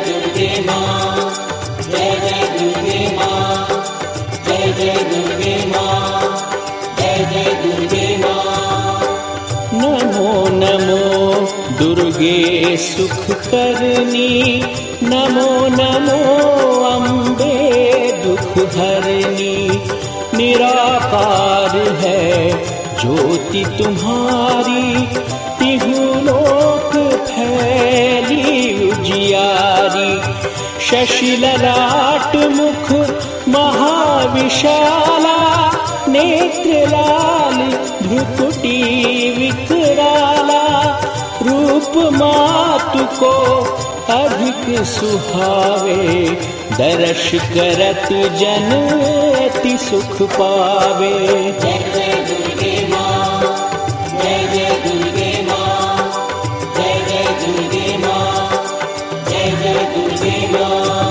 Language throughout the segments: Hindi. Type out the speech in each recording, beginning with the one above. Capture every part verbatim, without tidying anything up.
दुर्गे माँ, जय जय दुर्गे माँ, जय जय दुर्गे माँ, जय जय दुर्गे माँ। नमो नमो दुर्गे सुख करनी, नमो नमो अम्बे दुख हरनी। निराकार है ज्योति तुम्हारी, तिहु लोक फैली उजियारी। शशि ललाट मुख महाविशाला, नेत्र लाल भ्रुकुटी विकराला। रूप मातु को अधिक सुहावे, दर्श करत जन अति सुख पावे। जय जय दुर्गे माँ, जय जय दुर्गे माँ, जय जय दुर्गे माँ, जय जय दुर्गे माँ।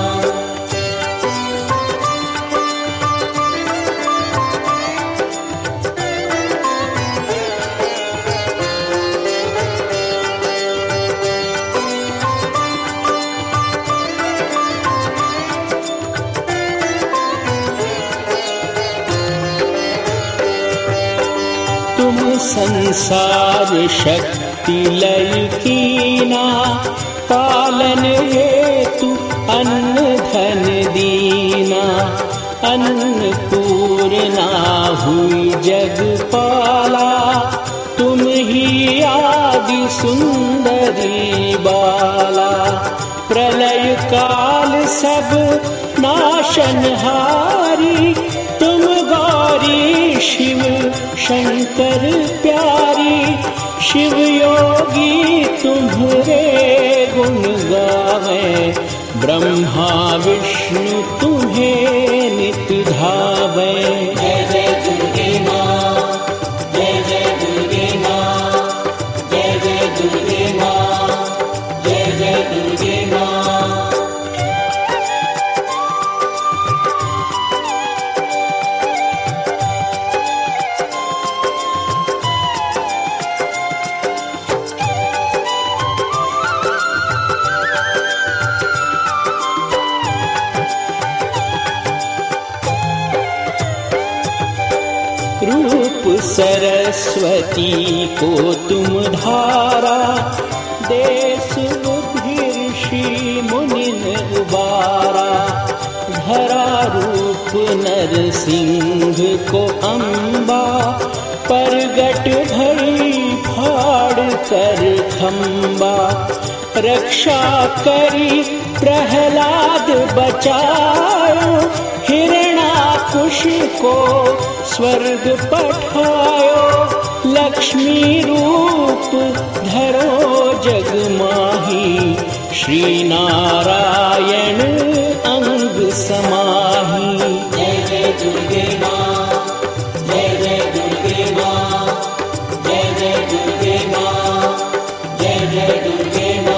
तुम संसार शक्ति लय कीना, पालन हेतु अन्न धन दीना। अन्नपूर्णा हुई जगपाला, तुम ही आदि सुंदरी बाला। प्रलय काल सब नाशनहारी, तुम गौरी शिव शंकर प्यारी। शिव योगी तुम्हारे गुण गावें, ब्रह्मा विष्णु तुम्हें नित धावें। जय जय दुर्गे माँ, जय जय दुर्गे माँ, जय जय दुर्गे माँ, जय जय दुर्गे माँ। रूप सरस्वती को तुम धारा, देश बुद्धि ऋषि मुनिन उबारा। धरा रूप नरसिंह को अम्बा, परगट भई फाड़ कर खम्बा। रक्षा करी प्रहलाद बचायो, हिरणाकुश को स्वर्ग पठायो। लक्ष्मी रूप धरो जग माही, श्री नारायण अंग समाही। जय जय दुर्गे माँ, जय जय दुर्गे माँ, जय जय दुर्गे माँ, जय जय दुर्गे माँ।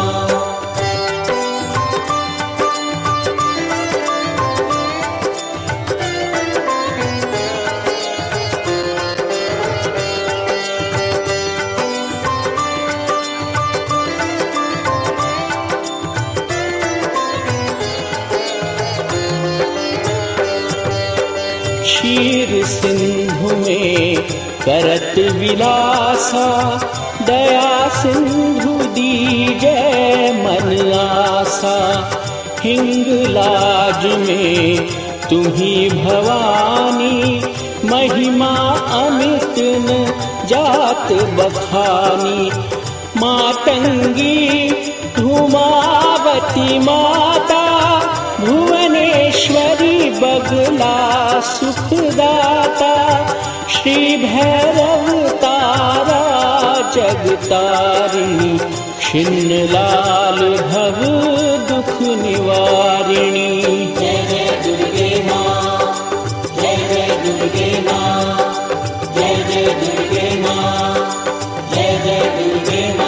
क्षीर सिंधु में करत विलासा, दया सिंधु दीजै मन आसा। हिंगलाज में तुम्ही भवानी, महिमा अमित न जात बखानी। मातंगी धूमावती माता, भुवनेश्वरी बगला सुखदाता। श्री भैरव तारा जगतारिणी, क्षिन्न लाल भव दुख निवारिणी। जय जय दुर्गे माँ, जय जय दुर्गे माँ, जय जय दुर्गे माँ, जय जय दुर्गे माँ।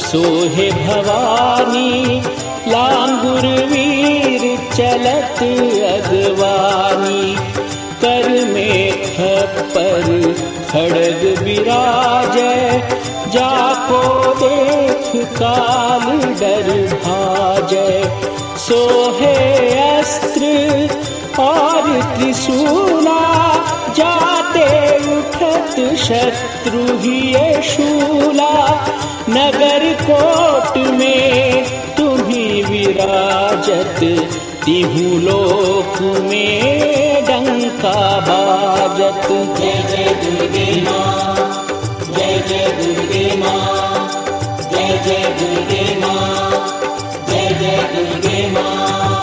सोहे भवानी, लांगुर वीर चलत अगवानी। कर में खप्पर खड़ग विराजय, जाको देख काल डर भाजय। सोहे अस्त्र और त्रिशूला, जाते उठत शत्रु ही शूला। नगर कोट में तुम्ही विराजत, तिहु लोक में डंका बाजत। जय जय दुर्गे माँ, जय जय दुर्गे माँ, जय जय दुर्गे माँ, जय जय दुर्गे माँ।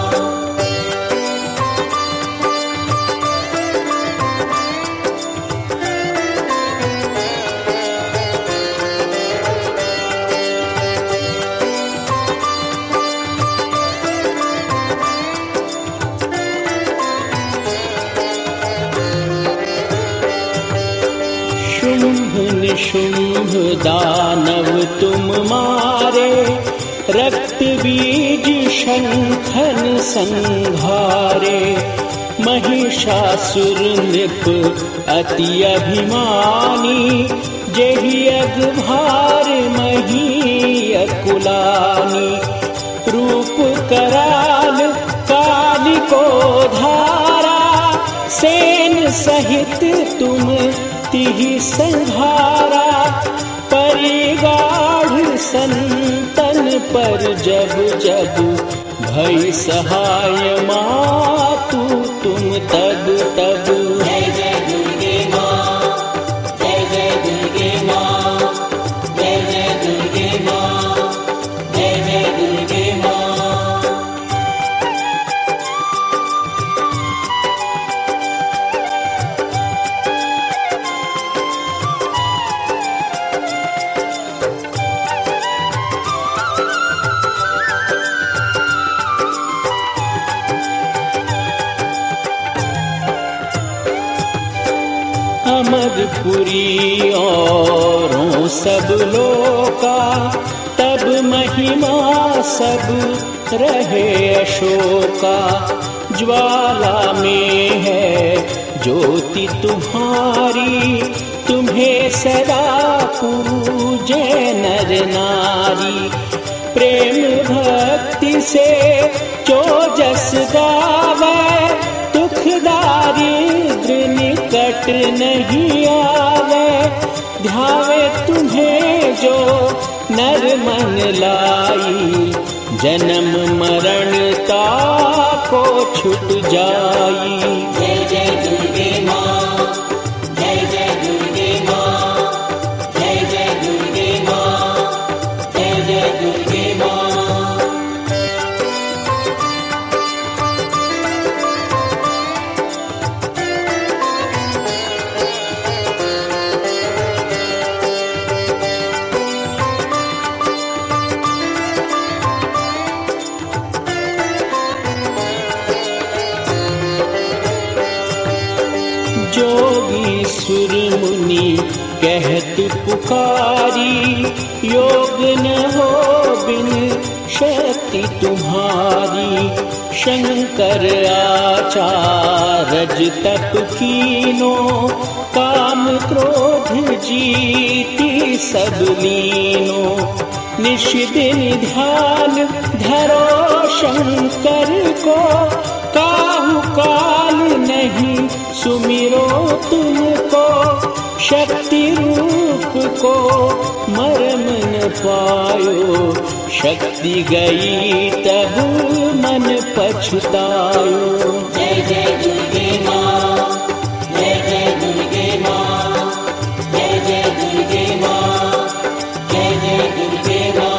शुंभ निशुंभ दानव तुम मारे, रक्त बीज शंखन संहारे। महिषासुर नृप अति अभिमानी, जेहि अगभार मही अकुलानी। रूप कराल काली को धारा, सेन सहित तुम तिहि संहारा। परिगाढ़ संतन पर जब जब, भय सहाय मातु तुम तब तब। जय जय दुर्गे माँ, जय जय दुर्गे माँ, जय जय दुर्गे माँ, जय जय दुर्गे माँ। अमरपुरी औरों सब लोका, तब महिमा सब रहे अशोका। ज्वाला में है ज्योति तुम्हारी, तुम्हें सदा पूजे नर नारी। प्रेम भक्ति से जो जस गावे, दुख दारिद्र निकट नहीं आवे। ध्यावे तुम्हें जो नर मन लाई, जन्म मरण ताको छुट जाई। जय जय दुर्गे माँ, जय जय दुर्गे माँ, जय जय दुर्गे माँ, जय जय दुर्गे माँ। जोगी सुर मुनि कहत पुकारी, योग न हो बिन शक्ति तुम्हारी। शंकर आचारज तप कीनो, काम क्रोध जीती सब लीनो। निश दिन ध्यान धरो शंकर को, काहू काल नहीं सुमिरो तुमको। शक्ति रूप को मरम न पायो, शक्ति गई तब मन पछतायो। जय जय दुर्गे माँ, जय जय दुर्गे माँ, जय जय दुर्गे माँ, जय जय दुर्गे माँ।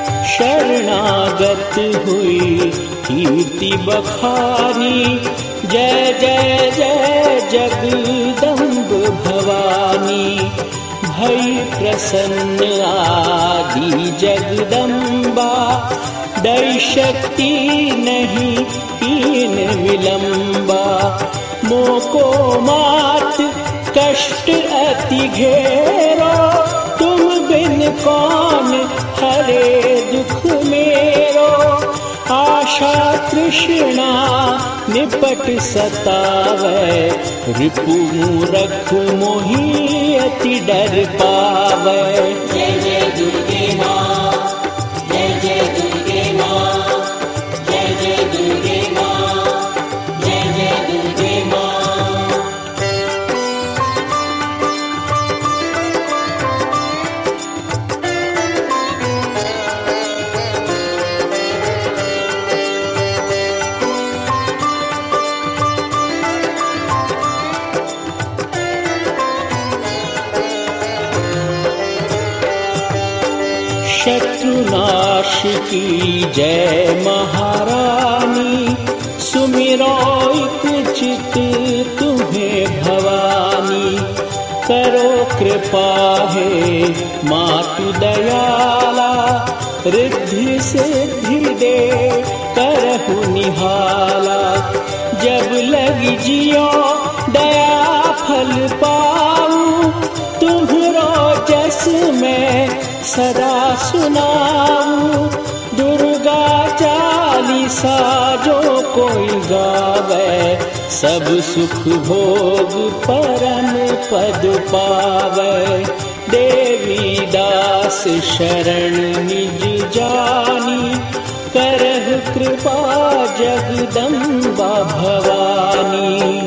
शरणागत हुई कीर्ति बखानी, जय जय जय जगदम्ब भवानी, भई प्रसन्न आदि जगदम्बा, दै शक्ति नहीं कीन विलंबा। मोको मात कष्ट अति घेरो, तुम बिन कौन हरे दुख मेरो। आशा तृष्णा निपट सतावै, रिपु मूरख मोहि अति डर पावै। जय जय दुर्गे माँ, जय जय दुर्गे माँ, जय जय दुर्गे माँ, जय जय दुर्गे माँ। शत्रुनाश की जय महारानी, सुमिरो एक चित तुम्हें भवानी। करो कृपा है मातु दयाला, रिद्धि सिद्धि दे करहु निहाला। जब लगी जियो दया फल पाऊं, तुम्हरो जस में सदा सुनाऊं। दुर्गा चालीसा जो कोई गावे, सब सुख भोग परम पद पावे। देवी दास शरण निज जानी, करह कृपा जगदम्बा भवानी।